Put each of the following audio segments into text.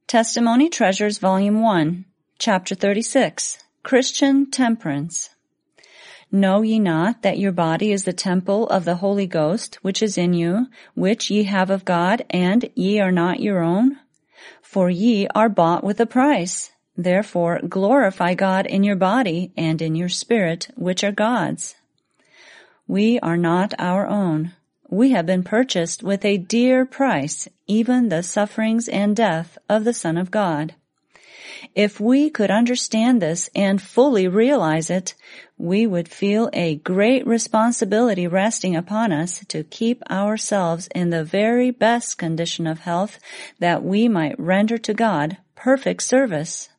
Testimony Treasures Volume 1, Chapter 36, Christian Temperance. Know ye not that your body is the temple of the Holy Ghost, which is in you, which ye have of God, and ye are not your own? For ye are bought with a price. Therefore glorify God in your body and in your spirit, which are God's. We are not our own. We have been purchased with a dear price, even the sufferings and death of the Son of God. If we could understand this and fully realize it, we would feel a great responsibility resting upon us to keep ourselves in the very best condition of health that we might render to God perfect service.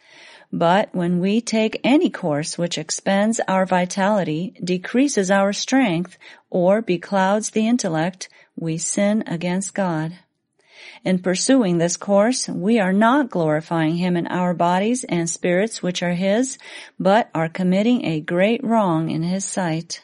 But when we take any course which expends our vitality, decreases our strength, or beclouds the intellect, we sin against God. In pursuing this course, we are not glorifying Him in our bodies and spirits which are His, but are committing a great wrong in His sight.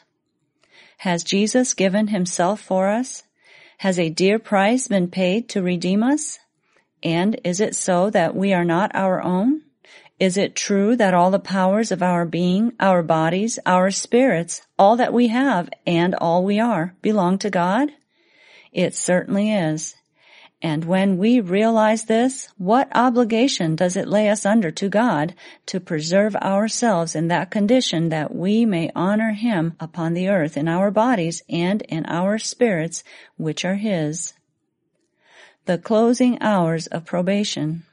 Has Jesus given Himself for us? Has a dear price been paid to redeem us? And is it so that we are not our own? Is it true that all the powers of our being, our bodies, our spirits, all that we have and all we are, belong to God? It certainly is. And when we realize this, what obligation does it lay us under to God to preserve ourselves in that condition that we may honor Him upon the earth in our bodies and in our spirits, which are His? The closing hours of probation.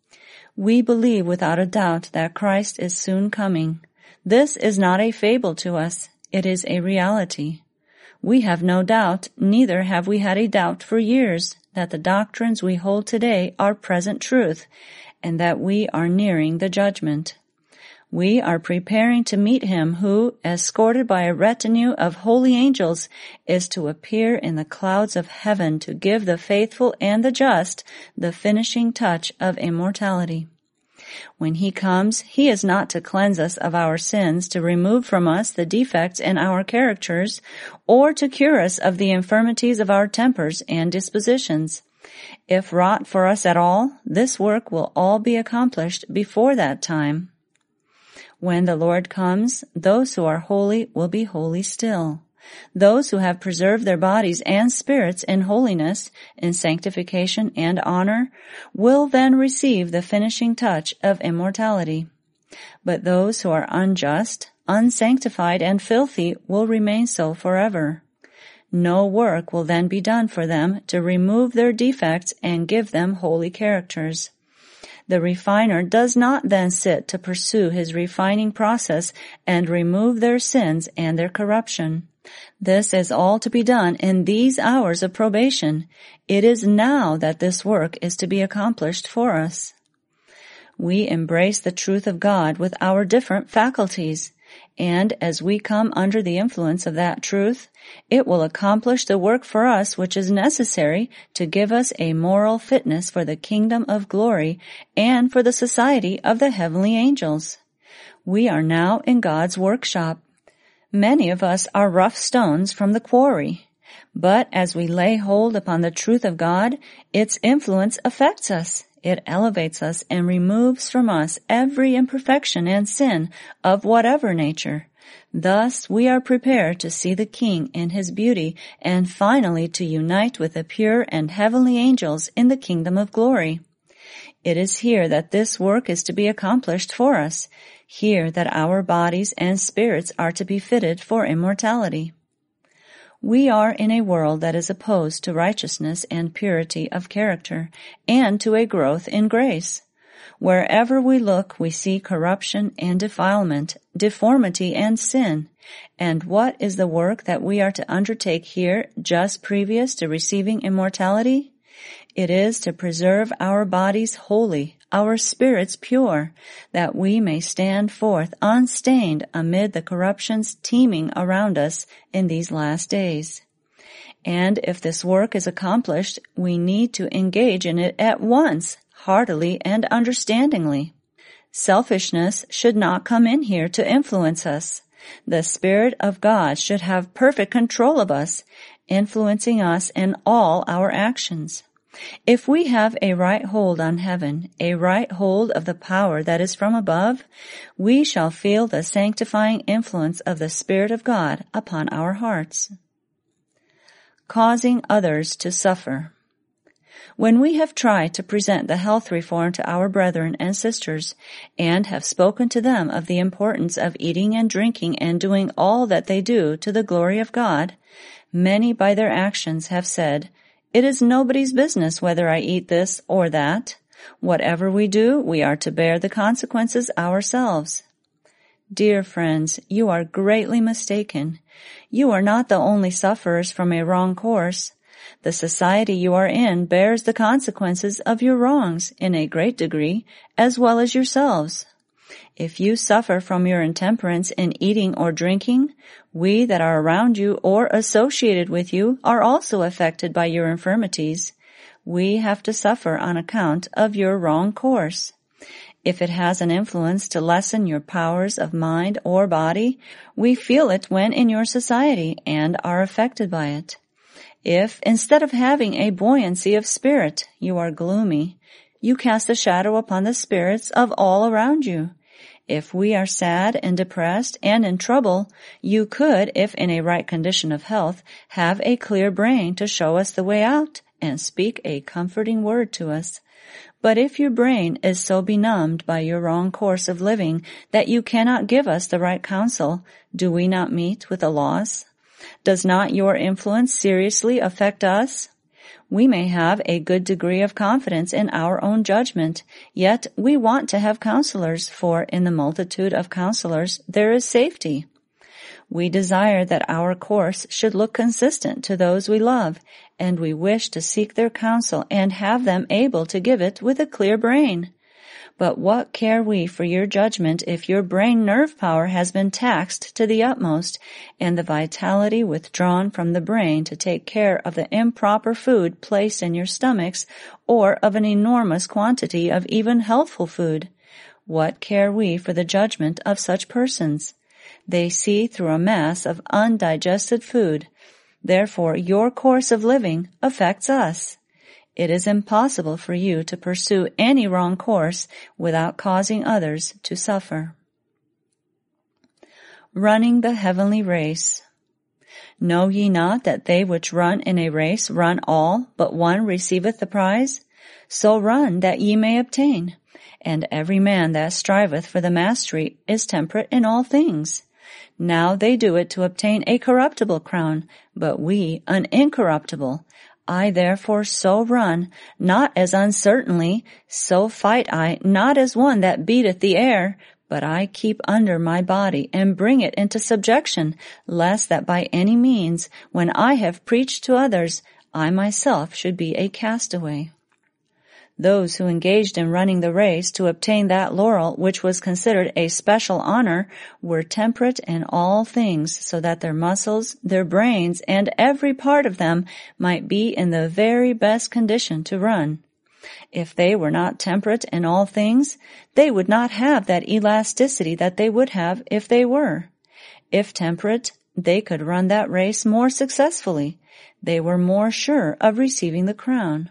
We believe without a doubt that Christ is soon coming. This is not a fable to us. It is a reality. We have no doubt, neither have we had a doubt for years, that the doctrines we hold today are present truth, and that we are nearing the judgment. We are preparing to meet Him who, escorted by a retinue of holy angels, is to appear in the clouds of heaven to give the faithful and the just the finishing touch of immortality. When He comes, He is not to cleanse us of our sins, to remove from us the defects in our characters, or to cure us of the infirmities of our tempers and dispositions. If wrought for us at all, this work will all be accomplished before that time. When the Lord comes, those who are holy will be holy still. Those who have preserved their bodies and spirits in holiness, in sanctification and honor, will then receive the finishing touch of immortality. But those who are unjust, unsanctified, and filthy will remain so forever. No work will then be done for them to remove their defects and give them holy characters. The refiner does not then sit to pursue his refining process and remove their sins and their corruption. This is all to be done in these hours of probation. It is now that this work is to be accomplished for us. We embrace the truth of God with our different faculties, and as we come under the influence of that truth, it will accomplish the work for us which is necessary to give us a moral fitness for the kingdom of glory and for the society of the heavenly angels. We are now in God's workshop. Many of us are rough stones from the quarry, but as we lay hold upon the truth of God, its influence affects us. It elevates us and removes from us every imperfection and sin of whatever nature. Thus we are prepared to see the King in His beauty and finally to unite with the pure and heavenly angels in the kingdom of glory. It is here that this work is to be accomplished for us, here that our bodies and spirits are to be fitted for immortality. We are in a world that is opposed to righteousness and purity of character, and to a growth in grace. Wherever we look, we see corruption and defilement, deformity and sin. And what is the work that we are to undertake here just previous to receiving immortality? It is to preserve our bodies holy, our spirits pure, that we may stand forth unstained amid the corruptions teeming around us in these last days. And if this work is accomplished, we need to engage in it at once, heartily and understandingly. Selfishness should not come in here to influence us. The Spirit of God should have perfect control of us, influencing us in all our actions. If we have a right hold on heaven, a right hold of the power that is from above, we shall feel the sanctifying influence of the Spirit of God upon our hearts. Causing others to suffer. When we have tried to present the health reform to our brethren and sisters, and have spoken to them of the importance of eating and drinking and doing all that they do to the glory of God, many by their actions have said, "It is nobody's business whether I eat this or that. Whatever we do, we are to bear the consequences ourselves." Dear friends, you are greatly mistaken. You are not the only sufferers from a wrong course. The society you are in bears the consequences of your wrongs in a great degree, as well as yourselves. If you suffer from your intemperance in eating or drinking, we that are around you or associated with you are also affected by your infirmities. We have to suffer on account of your wrong course. If it has an influence to lessen your powers of mind or body, we feel it when in your society and are affected by it. If, instead of having a buoyancy of spirit, you are gloomy, you cast a shadow upon the spirits of all around you. If we are sad and depressed and in trouble, you could, if in a right condition of health, have a clear brain to show us the way out and speak a comforting word to us. But if your brain is so benumbed by your wrong course of living that you cannot give us the right counsel, do we not meet with a loss? Does not your influence seriously affect us? We may have a good degree of confidence in our own judgment, yet we want to have counselors, for in the multitude of counselors there is safety. We desire that our course should look consistent to those we love, and we wish to seek their counsel and have them able to give it with a clear brain. But what care we for your judgment if your brain nerve power has been taxed to the utmost, and the vitality withdrawn from the brain to take care of the improper food placed in your stomachs, or of an enormous quantity of even healthful food? What care we for the judgment of such persons? They see through a mass of undigested food. Therefore, your course of living affects us. It is impossible for you to pursue any wrong course without causing others to suffer. Running the heavenly race. Know ye not that they which run in a race run all, but one receiveth the prize? So run that ye may obtain. And every man that striveth for the mastery is temperate in all things. Now they do it to obtain a corruptible crown, but we an incorruptible. I therefore so run, not as uncertainly, so fight I, not as one that beateth the air, but I keep under my body and bring it into subjection, lest that by any means, when I have preached to others, I myself should be a castaway. Those who engaged in running the race to obtain that laurel which was considered a special honor were temperate in all things, so that their muscles, their brains, and every part of them might be in the very best condition to run. If they were not temperate in all things, they would not have that elasticity that they would have if they were. If temperate, they could run that race more successfully. They were more sure of receiving the crown.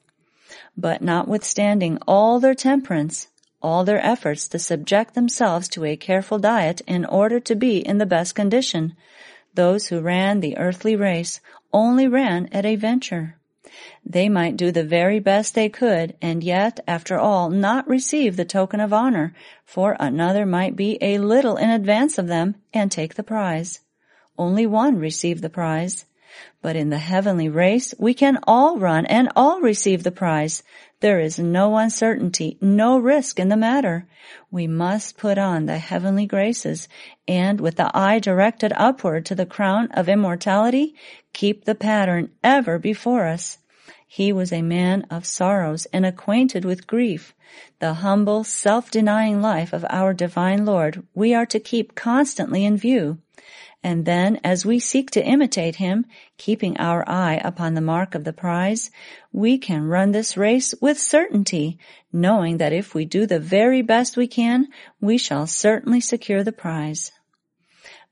But notwithstanding all their temperance, all their efforts to subject themselves to a careful diet in order to be in the best condition, those who ran the earthly race only ran at a venture. They might do the very best they could, and yet, after all, not receive the token of honor, for another might be a little in advance of them and take the prize. Only one received the prize. But in the heavenly race, we can all run and all receive the prize. There is no uncertainty, no risk in the matter. We must put on the heavenly graces, and with the eye directed upward to the crown of immortality, keep the pattern ever before us. He was a man of sorrows and acquainted with grief. The humble, self-denying life of our divine Lord we are to keep constantly in view. And then, as we seek to imitate him, keeping our eye upon the mark of the prize, we can run this race with certainty, knowing that if we do the very best we can, we shall certainly secure the prize.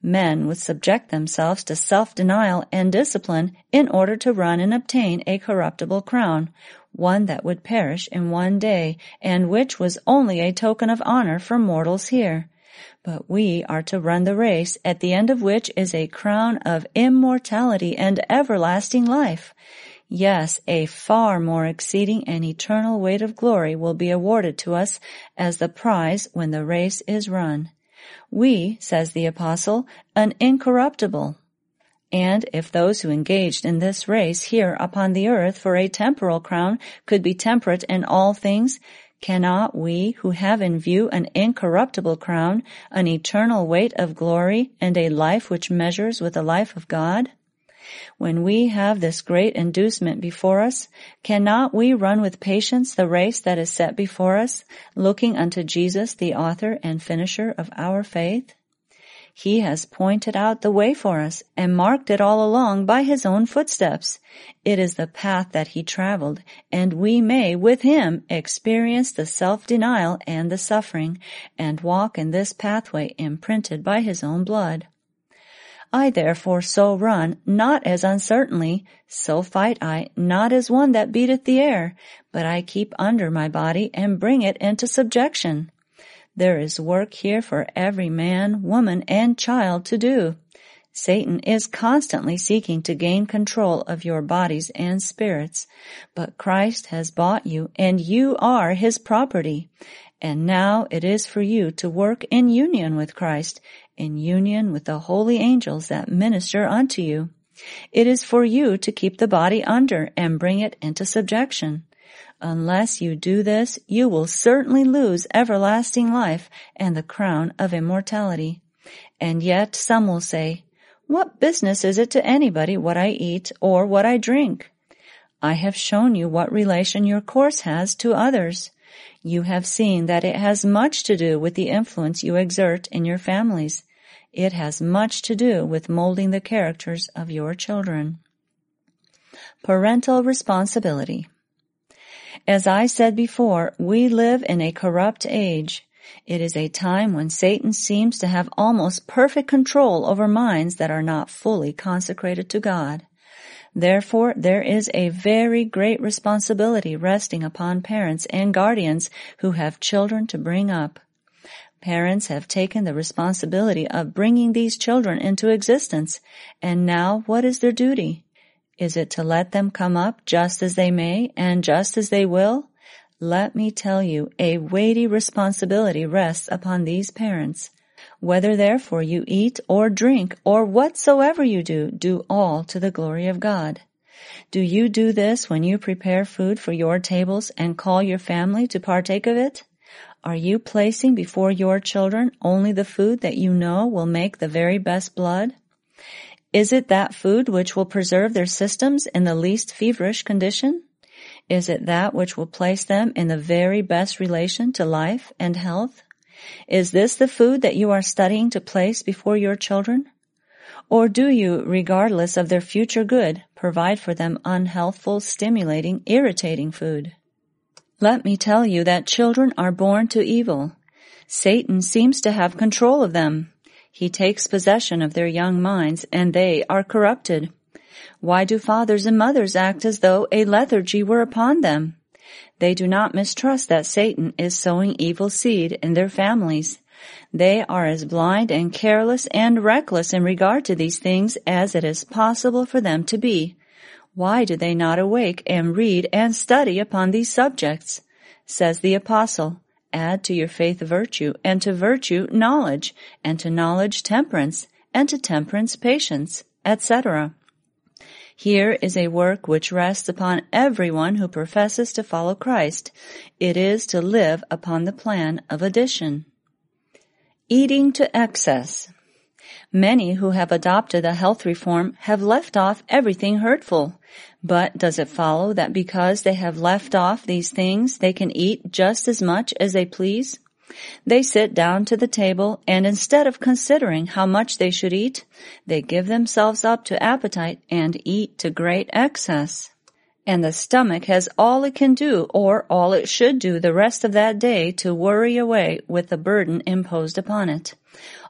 Men would subject themselves to self-denial and discipline in order to run and obtain a corruptible crown, one that would perish in one day, and which was only a token of honor for mortals here. But we are to run the race, at the end of which is a crown of immortality and everlasting life. Yes, a far more exceeding and eternal weight of glory will be awarded to us as the prize when the race is run. We, says the apostle, an incorruptible. And if those who engaged in this race here upon the earth for a temporal crown could be temperate in all things, cannot we, who have in view an incorruptible crown, an eternal weight of glory, and a life which measures with the life of God? When we have this great inducement before us, cannot we run with patience the race that is set before us, looking unto Jesus, the author and finisher of our faith? He has pointed out the way for us and marked it all along by his own footsteps. It is the path that he traveled, and we may, with him, experience the self-denial and the suffering, and walk in this pathway imprinted by his own blood. I therefore so run, not as uncertainly, so fight I, not as one that beateth the air, but I keep under my body and bring it into subjection. There is work here for every man, woman, and child to do. Satan is constantly seeking to gain control of your bodies and spirits, but Christ has bought you, and you are his property. And now it is for you to work in union with Christ, in union with the holy angels that minister unto you. It is for you to keep the body under and bring it into subjection. Unless you do this, you will certainly lose everlasting life and the crown of immortality. And yet some will say, what business is it to anybody what I eat or what I drink? I have shown you what relation your course has to others. You have seen that it has much to do with the influence you exert in your families. It has much to do with molding the characters of your children. Parental responsibility. As I said before, we live in a corrupt age. It is a time when Satan seems to have almost perfect control over minds that are not fully consecrated to God. Therefore, there is a very great responsibility resting upon parents and guardians who have children to bring up. Parents have taken the responsibility of bringing these children into existence, and now what is their duty? Is it to let them come up just as they may and just as they will? Let me tell you, a weighty responsibility rests upon these parents. Whether therefore you eat or drink or whatsoever you do all to the glory of God. Do you do this when you prepare food for your tables and call your family to partake of it? Are you placing before your children only the food that you know will make the very best blood? Is it that food which will preserve their systems in the least feverish condition? Is it that which will place them in the very best relation to life and health? Is this the food that you are studying to place before your children? Or do you, regardless of their future good, provide for them unhealthful, stimulating, irritating food? Let me tell you that children are born to evil. Satan seems to have control of them. He takes possession of their young minds, and they are corrupted. Why do fathers and mothers act as though a lethargy were upon them? They do not mistrust that Satan is sowing evil seed in their families. They are as blind and careless and reckless in regard to these things as it is possible for them to be. Why do they not awake and read and study upon these subjects? Says the apostle, add to your faith virtue, and to virtue knowledge, and to knowledge temperance, and to temperance patience, etc. Here is a work which rests upon everyone who professes to follow Christ. It is to live upon the plan of addition. Eating to excess. Many who have adopted a health reform have left off everything hurtful. But does it follow that because they have left off these things, they can eat just as much as they please? They sit down to the table, and instead of considering how much they should eat, they give themselves up to appetite and eat to great excess. And the stomach has all it can do, or all it should do the rest of that day to worry away with the burden imposed upon it.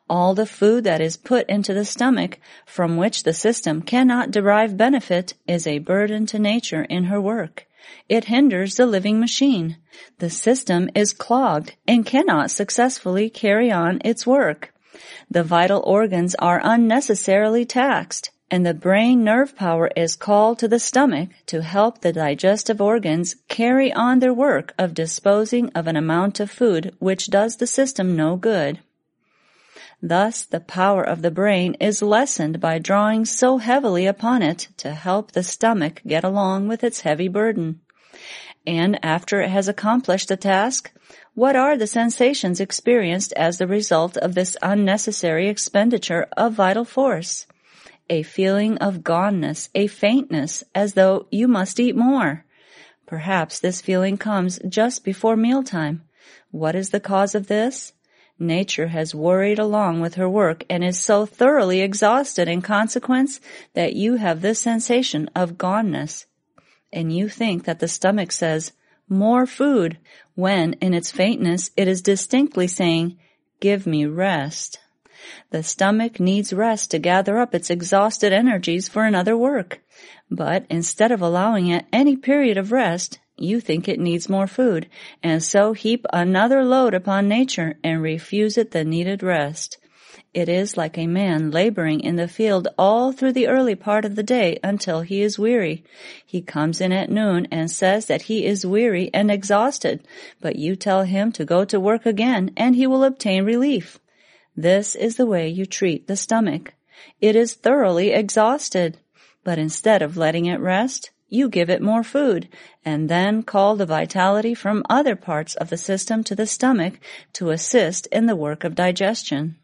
All the food that is put into the stomach, from which the system cannot derive benefit, is a burden to nature in her work. It hinders the living machine. The system is clogged and cannot successfully carry on its work. The vital organs are unnecessarily taxed, and the brain nerve power is called to the stomach to help the digestive organs carry on their work of disposing of an amount of food which does the system no good. Thus, the power of the brain is lessened by drawing so heavily upon it to help the stomach get along with its heavy burden. And after it has accomplished the task, what are the sensations experienced as the result of this unnecessary expenditure of vital force? A feeling of goneness, a faintness, as though you must eat more. Perhaps this feeling comes just before mealtime. What is the cause of this? Nature has worried along with her work and is so thoroughly exhausted in consequence that you have this sensation of goneness. And you think that the stomach says, "More food," when in its faintness it is distinctly saying, "Give me rest." The stomach needs rest to gather up its exhausted energies for another work. But instead of allowing it any period of rest, you think it needs more food, and so heap another load upon nature and refuse it the needed rest. It is like a man laboring in the field all through the early part of the day until he is weary. He comes in at noon and says that he is weary and exhausted, but you tell him to go to work again and he will obtain relief. This is the way you treat the stomach. It is thoroughly exhausted, but instead of letting it rest, you give it more food, and then call the vitality from other parts of the system to the stomach to assist in the work of digestion.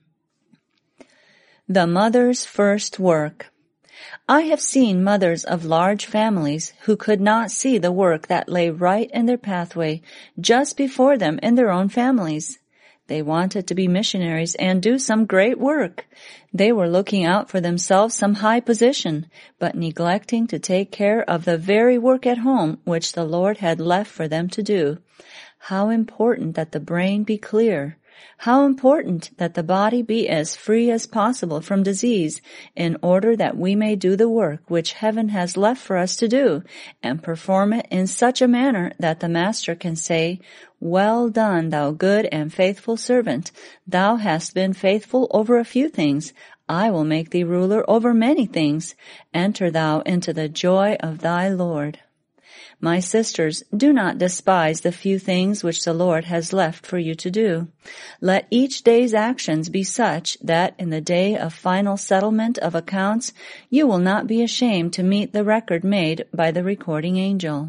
The mother's first work. I have seen mothers of large families who could not see the work that lay right in their pathway just before them in their own families. They wanted to be missionaries and do some great work. They were looking out for themselves some high position, but neglecting to take care of the very work at home which the Lord had left for them to do. How important that the brain be clear! How important that the body be as free as possible from disease, in order that we may do the work which heaven has left for us to do, and perform it in such a manner that the Master can say, "Well done, thou good and faithful servant. Thou hast been faithful over a few things. I will make thee ruler over many things. Enter thou into the joy of thy Lord." My sisters, do not despise the few things which the Lord has left for you to do. Let each day's actions be such that in the day of final settlement of accounts you will not be ashamed to meet the record made by the recording angel.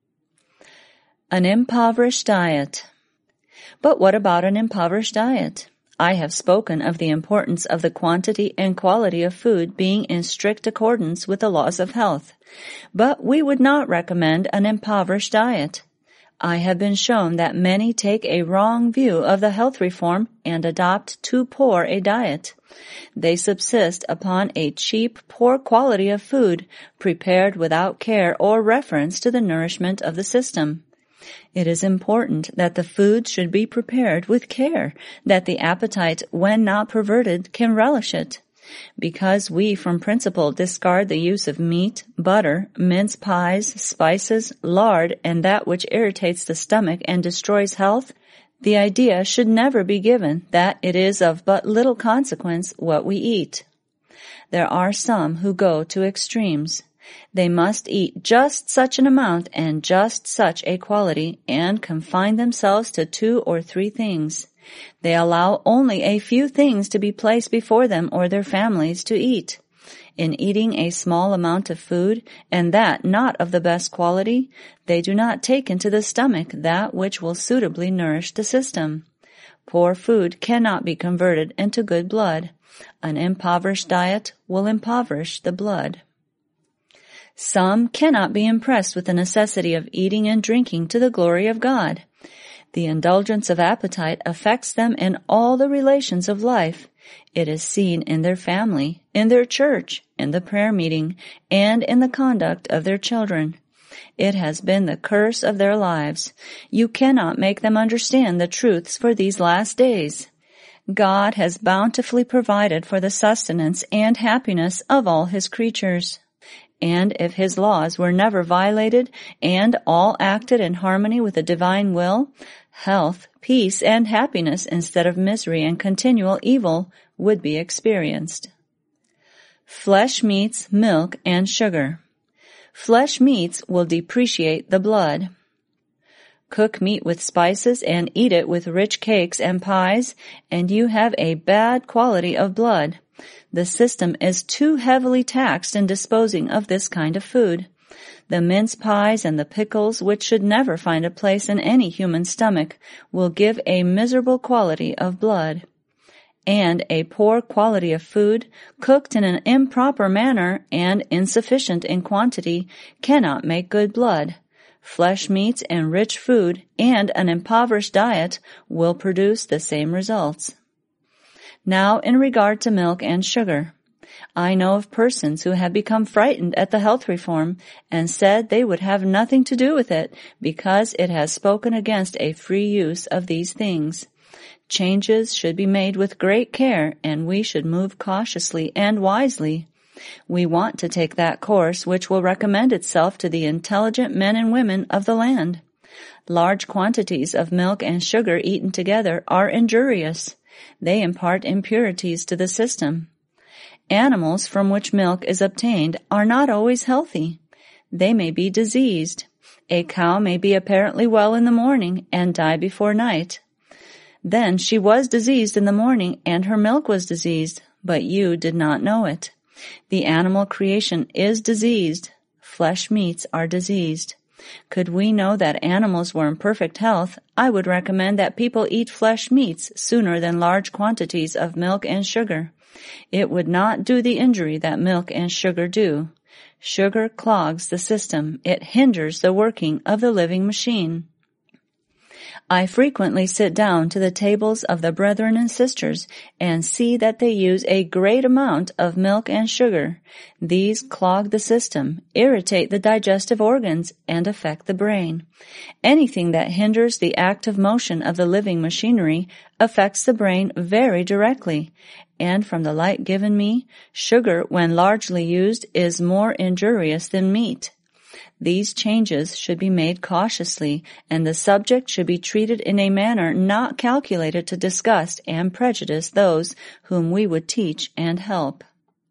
An impoverished diet. But what about an impoverished diet? I have spoken of the importance of the quantity and quality of food being in strict accordance with the laws of health, but we would not recommend an impoverished diet. I have been shown that many take a wrong view of the health reform and adopt too poor a diet. They subsist upon a cheap, poor quality of food, prepared without care or reference to the nourishment of the system. It is important that the food should be prepared with care, that the appetite, when not perverted, can relish it. Because we from principle discard the use of meat, butter, mince pies, spices, lard, and that which irritates the stomach and destroys health, the idea should never be given that it is of but little consequence what we eat. There are some who go to extremes. They must eat just such an amount and just such a quality, and confine themselves to 2 or 3 things. They allow only a few things to be placed before them or their families to eat. In eating a small amount of food, and that not of the best quality, they do not take into the stomach that which will suitably nourish the system. Poor food cannot be converted into good blood. An impoverished diet will impoverish the blood. Some cannot be impressed with the necessity of eating and drinking to the glory of God. The indulgence of appetite affects them in all the relations of life. It is seen in their family, in their church, in the prayer meeting, and in the conduct of their children. It has been the curse of their lives. You cannot make them understand the truths for these last days. God has bountifully provided for the sustenance and happiness of all His creatures. And if His laws were never violated and all acted in harmony with the divine will, health, peace, and happiness instead of misery and continual evil would be experienced. Flesh meats, milk, and sugar. Flesh meats will depreciate the blood. Cook meat with spices and eat it with rich cakes and pies, and you have a bad quality of blood. The system is too heavily taxed in disposing of this kind of food. The mince pies and the pickles, which should never find a place in any human stomach, will give a miserable quality of blood. And a poor quality of food, cooked in an improper manner and insufficient in quantity, cannot make good blood. Flesh meats and rich food and an impoverished diet will produce the same results. Now, in regard to milk and sugar, I know of persons who have become frightened at the health reform and said they would have nothing to do with it because it has spoken against a free use of these things. Changes should be made with great care, and we should move cautiously and wisely. We want to take that course which will recommend itself to the intelligent men and women of the land. Large quantities of milk and sugar eaten together are injurious. They impart impurities to the system. Animals from which milk is obtained are not always healthy. They may be diseased. A cow may be apparently well in the morning and die before night. Then she was diseased in the morning and her milk was diseased, but you did not know it. The animal creation is diseased. Flesh meats are diseased. Could we know that animals were in perfect health, I would recommend that people eat flesh meats sooner than large quantities of milk and sugar. It would not do the injury that milk and sugar do. Sugar clogs the system. It hinders the working of the living machine. I frequently sit down to the tables of the brethren and sisters and see that they use a great amount of milk and sugar. These clog the system, irritate the digestive organs, and affect the brain. Anything that hinders the active motion of the living machinery affects the brain very directly. And from the light given me, sugar, when largely used, is more injurious than meat. These changes should be made cautiously, and the subject should be treated in a manner not calculated to disgust and prejudice those whom we would teach and help.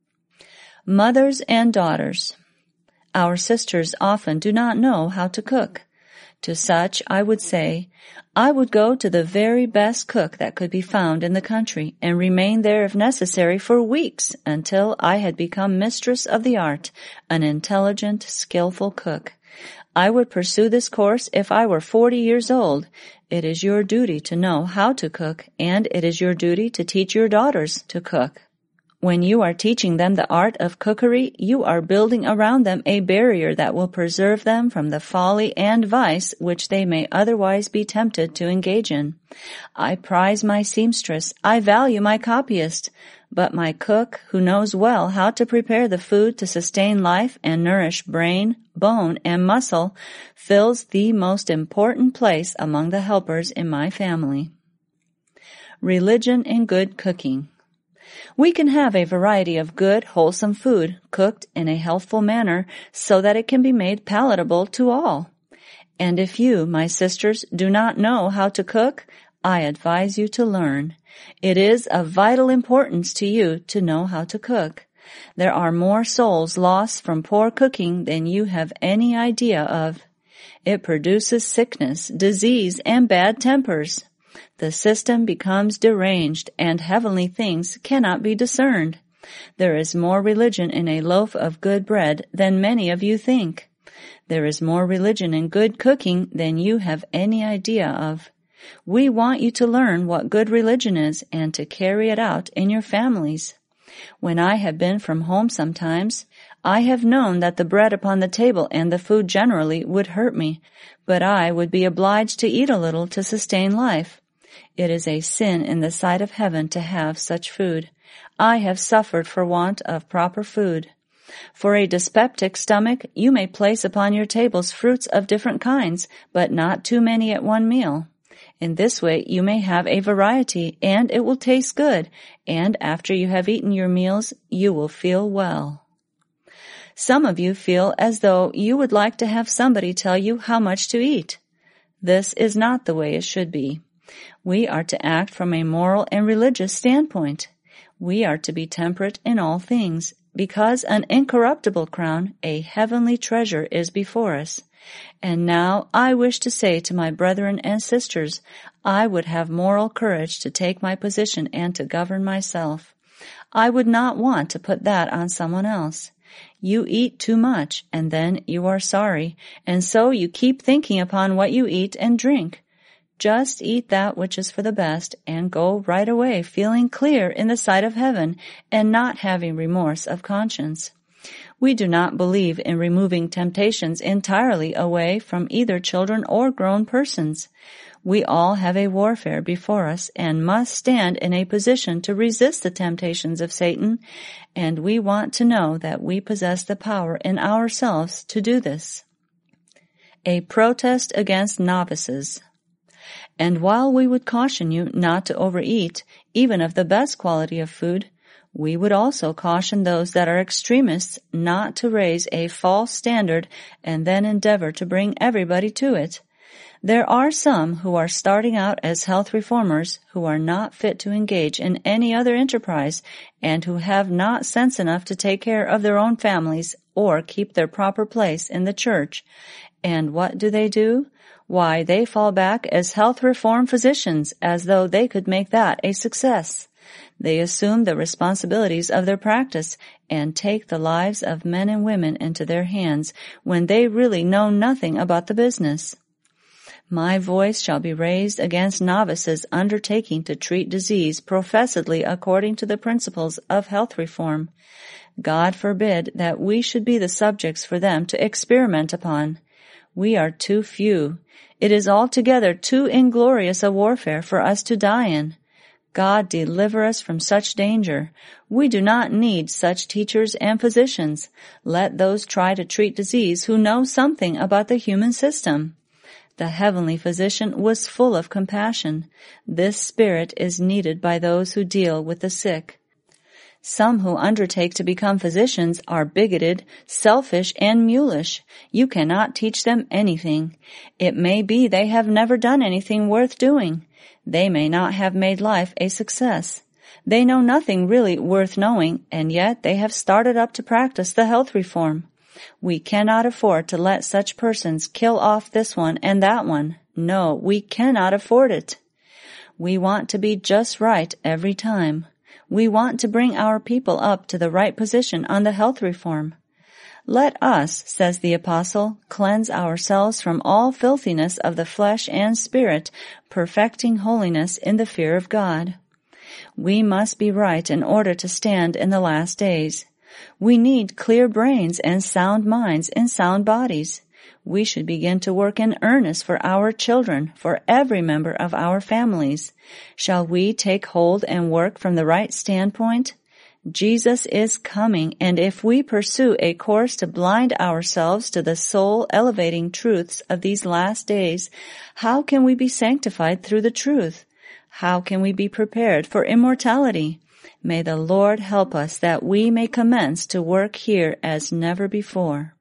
Mothers and daughters. Our sisters often do not know how to cook. To such, I would say, I would go to the very best cook that could be found in the country and remain there if necessary for weeks until I had become mistress of the art, an intelligent, skillful cook. I would pursue this course if I were 40 years old. It is your duty to know how to cook, and it is your duty to teach your daughters to cook. When you are teaching them the art of cookery, you are building around them a barrier that will preserve them from the folly and vice which they may otherwise be tempted to engage in. I prize my seamstress, I value my copyist, but my cook, who knows well how to prepare the food to sustain life and nourish brain, bone, and muscle, fills the most important place among the helpers in my family. Religion in good cooking. We can have a variety of good, wholesome food cooked in a healthful manner so that it can be made palatable to all. And if you, my sisters, do not know how to cook, I advise you to learn. It is of vital importance to you to know how to cook. There are more souls lost from poor cooking than you have any idea of. It produces sickness, disease, and bad tempers. The system becomes deranged, and heavenly things cannot be discerned. There is more religion in a loaf of good bread than many of you think. There is more religion in good cooking than you have any idea of. We want you to learn what good religion is and to carry it out in your families. When I have been from home sometimes, I have known that the bread upon the table and the food generally would hurt me, but I would be obliged to eat a little to sustain life. It is a sin in the sight of heaven to have such food. I have suffered for want of proper food. For a dyspeptic stomach, you may place upon your tables fruits of different kinds, but not too many at one meal. In this way you may have a variety, and it will taste good, and after you have eaten your meals, you will feel well. Some of you feel as though you would like to have somebody tell you how much to eat. This is not the way it should be. We are to act from a moral and religious standpoint. We are to be temperate in all things, because an incorruptible crown, a heavenly treasure, is before us. And now I wish to say to my brethren and sisters, I would have moral courage to take my position and to govern myself. I would not want to put that on someone else. You eat too much, and then you are sorry, and so you keep thinking upon what you eat and drink. Just eat that which is for the best, and go right away feeling clear in the sight of heaven, and not having remorse of conscience. We do not believe in removing temptations entirely away from either children or grown persons. We all have a warfare before us and must stand in a position to resist the temptations of Satan, and we want to know that we possess the power in ourselves to do this. A protest against novices. And while we would caution you not to overeat, even of the best quality of food, we would also caution those that are extremists not to raise a false standard and then endeavor to bring everybody to it. There are some who are starting out as health reformers who are not fit to engage in any other enterprise and who have not sense enough to take care of their own families or keep their proper place in the church. And what do? Why, they fall back as health reform physicians as though they could make that a success. They assume the responsibilities of their practice and take the lives of men and women into their hands when they really know nothing about the business. My voice shall be raised against novices undertaking to treat disease professedly according to the principles of health reform. God forbid that we should be the subjects for them to experiment upon. We are too few. It is altogether too inglorious a warfare for us to die in. God deliver us from such danger. We do not need such teachers and physicians. Let those try to treat disease who know something about the human system. The heavenly physician was full of compassion. This spirit is needed by those who deal with the sick. Some who undertake to become physicians are bigoted, selfish, and mulish. You cannot teach them anything. It may be they have never done anything worth doing. They may not have made life a success. They know nothing really worth knowing, and yet they have started up to practice the health reform. We cannot afford to let such persons kill off this one and that one. No, we cannot afford it. We want to be just right every time. We want to bring our people up to the right position on the health reform. Let us, says the apostle, cleanse ourselves from all filthiness of the flesh and spirit, perfecting holiness in the fear of God. We must be right in order to stand in the last days. We need clear brains and sound minds and sound bodies. We should begin to work in earnest for our children, for every member of our families. Shall we take hold and work from the right standpoint? Jesus is coming, and if we pursue a course to blind ourselves to the soul-elevating truths of these last days, how can we be sanctified through the truth? How can we be prepared for immortality? May the Lord help us that we may commence to work here as never before.